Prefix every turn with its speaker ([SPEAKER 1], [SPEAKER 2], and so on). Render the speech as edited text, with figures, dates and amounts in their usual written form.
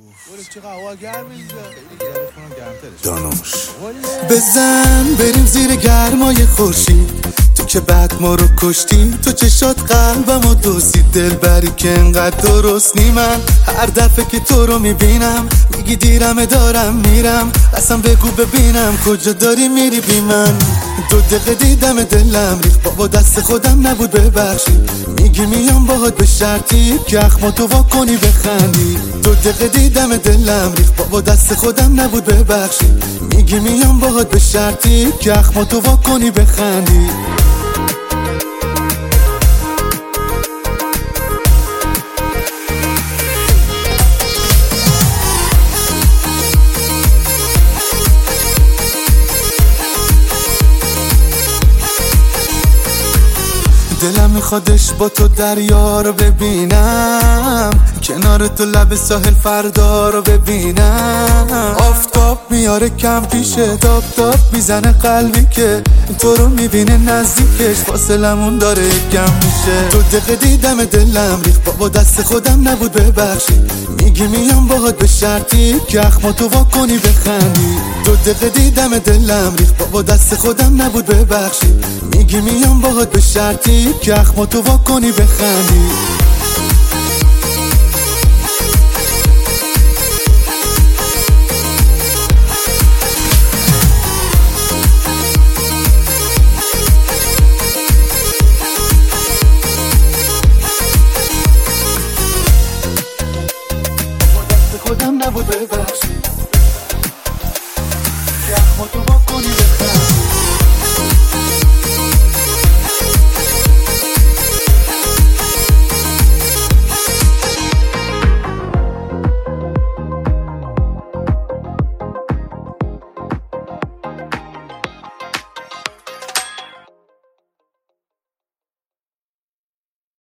[SPEAKER 1] دانوش بزن بریم زیر گرمای خورشید، تو که بعد ما رو کشتی، تو چشات قلبمو دوزی، دل بری که انقدر درست نی. من هر دفعه که تو رو میبینم میگی دیرمه دارم میرم، اصلا بگو ببینم کجا داری میری بی من. 2 دقیقه دیدم دلم ریخت، بابا دست خودم نبود ببخشی، میگی میام باهات به شرطی که اخماتو وا کنی بخندی. 2 دقیقه دیدم دلم ریخت، بابا دست خودم نبود ببخشی، میگی میام باهات به شرطی که اخماتو وا کنی بخندی. دلم میخوادش با تو دریا رو ببینم، کنار تو لب ساحل فردا رو ببینم. آفتاب میاره کم پیشه، داب داب میزنه قلبی که تو رو میبینه نزدیکش، فاصلمون داره کم میشه. 2 دقیقه دیدم دلم ریخت، بابا دست خودم نبود ببخشی، میگی میام باهات به شرطی که اخماتو وا کنی بخندی. 2 دقیقه دیدم دلم ریخت، بابا دست خودم نبود ببخشی، میگی میام باهات به شرطی که اخماتو وا کنی بخندی. خودم نبود ببخشی که اخماتو وا